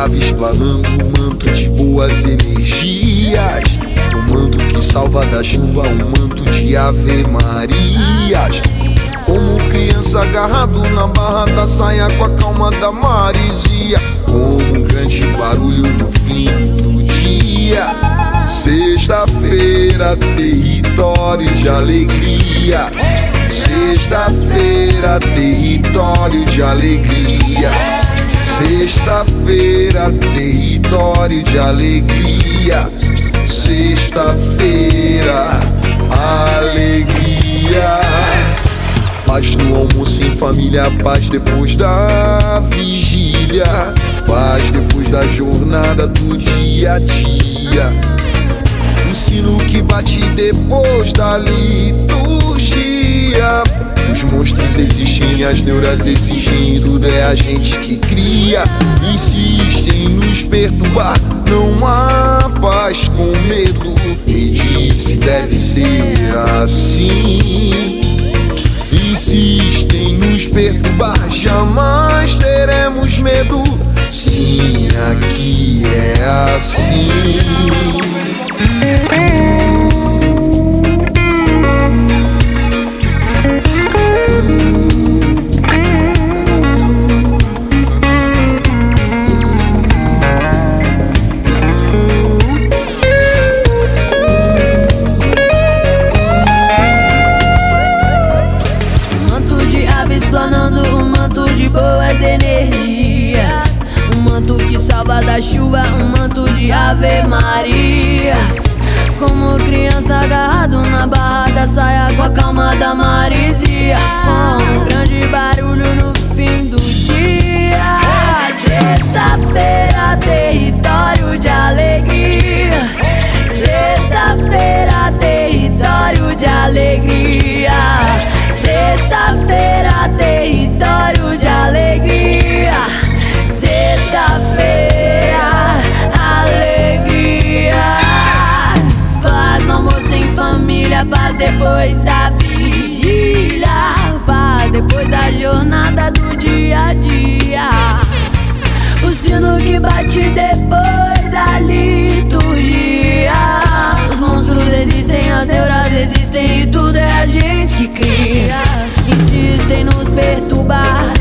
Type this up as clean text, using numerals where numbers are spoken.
aves planando um manto de boas energias, um manto que salva da chuva, um manto de Ave Marias. Como criança agarrado na barra da saia com a calma da maresia, como um grande barulho no fim do dia. Sexta-feira, território de alegria. Sexta-feira, território de alegria. Sexta-feira, território de alegria. Sexta-feira, alegria. Paz no almoço em família, paz depois da vigília, paz depois da jornada do dia a dia. O sino que bate depois da liturgia. Os monstros existem, as neuras existem, tudo é a gente que cria. Insistem em nos perturbar, não há paz com medo. Me diz se deve ser assim. Insistem em nos perturbar, jamais teremos medo. Sim, aqui é assim. Planando um manto de boas energias, um manto que salva da chuva, um manto de Ave Marias. Como criança agarrado na barra da saia com a calma da maresia, com um grande barulho no fim do dia. Sexta-feira, território de alegria. Sexta-feira, território de alegria. Sexta-feira, território de alegria. Sexta-feira, alegria. Paz no almoço em família, paz depois da vigília, paz depois da jornada do dia a dia. O sino que bate depois da liturgia. Os monstros existem, as neuras existem, e tudo é a gente que cria. Insistem em nos perturbar,